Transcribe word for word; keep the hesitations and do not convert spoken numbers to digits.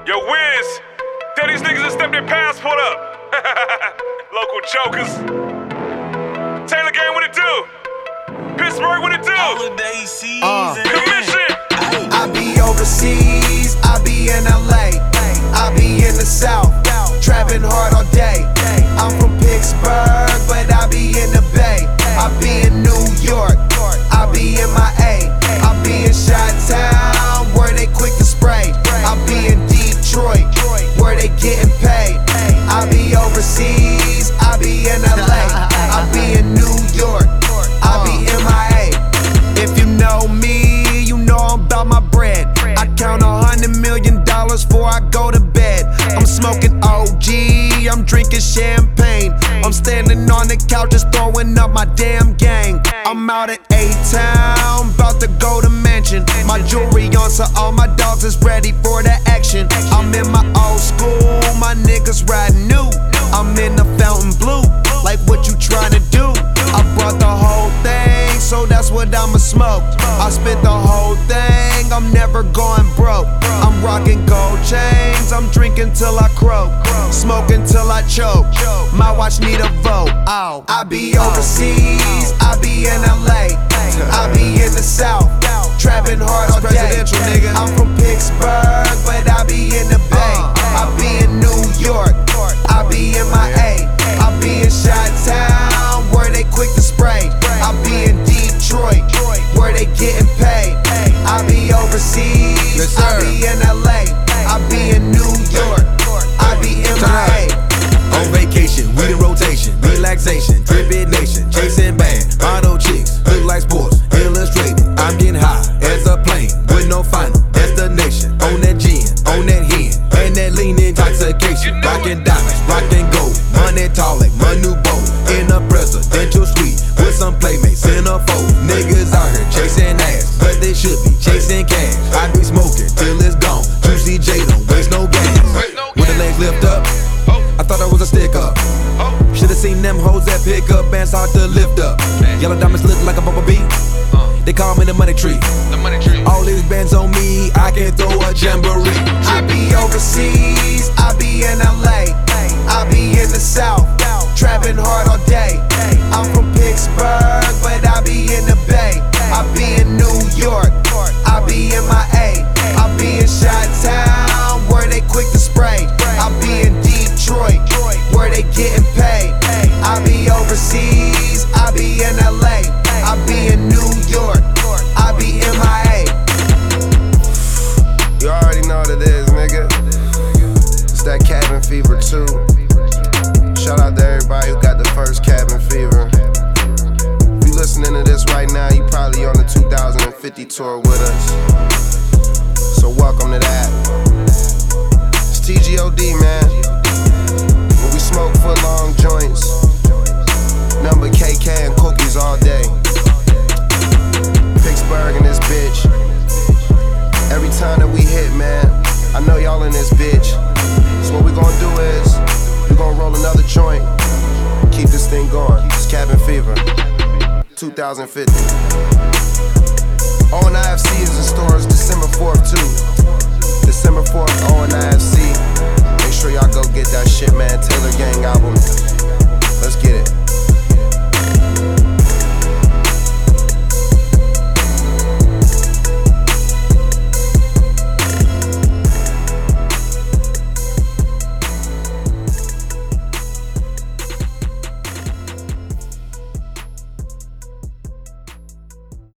Yo, Wiz, tell these niggas to step their passport up. Local jokers. Taylor Gang, what it do? Pittsburgh, what it do? Holiday season. Uh. Commission. I be overseas, I be in L A, I be in the South, trapping hard all day. I'm from Pittsburgh, but I be in the Bay. I be in New York, I be in my A, I be in Chi-Town, where they quick to spray. I be in Detroit, where they getting paid. I be overseas, I be in L A, I be in New York, I be in my A. If you know me, you know I'm about my bread. I count a hundred million dollars before I go to bed. I'm smoking O G, I'm drinking champagne. I'm standing on the couch just throwing up my damn gang. I'm out at A-Town, about to go to mansion. My jewelry on so all my dogs is ready for the action. I'm in my old school, my niggas riding new. I'm in the fountain blue, like what you tryna do. I brought the whole thing, so that's what I'ma smoke. I spent the whole thing, I'm never going broke. I'm rocking gold chains, I'm drinking till I croak, smoking till I choke. My watch need a vote. Ow. I be overseas, I be in L A, I be in the South, trapping hard all day. I'm from Pittsburgh, but I be in the Bay. I be in New York, I be in my A, I be in Chi-Town, where they quick to spray. I be in Detroit, where they getting paid. I be overseas, I be in L A, I be in New York, I be in my A. On vacation, weed in rotation, relaxation, drippin' nation, chasing bad, model chicks, look like sports, illustrated. I'm getting high as a plane with no final destination. On that gin, on that hen, and that lean intoxication. Rockin' diamonds, rockin' gold, money tall like my new boat. In a presidential suite with some playmates in a fold. Niggas out here chasing ass, but they should be chasing cash. I be smoking till it's gone. Juicy J don't waste no gas. When the legs lift up, I thought I was a stick up. Should've seen them hoes that pick up and start to lift up. Yellow diamonds look like a bumblebee. They call me the money tree. All these bands on me, I can throw a jamboree. I be overseas, I be in L A, I be in the South, trapping hard all day. I'm from Pittsburgh, but I be in the Bay. I be in New York, I be in my A, I be in Chi-Town, where they quick to spray. I be in Detroit, where they getting paid. I be overseas, I be in L A, I be in New York, I be in my A. You already know what it is, nigga. It's that cabin fever too. Shout out to everybody who got the first cabin fever. If you listening to this right now, you probably on the two thousand fifty tour with us. So welcome to that. It's T G O D, man. When we smoke foot long joints, number K K and cookies all day. Pittsburgh in this bitch. Every time that we hit, man, I know y'all in this bitch. So what we gonna do is, we gonna roll another joint, keep this thing going. It's Cabin Fever, two thousand fifty. O N I F C is in stores December fourth too. December fourth, O N I F C. Make sure y'all go get that shit, man. Taylor Gang album.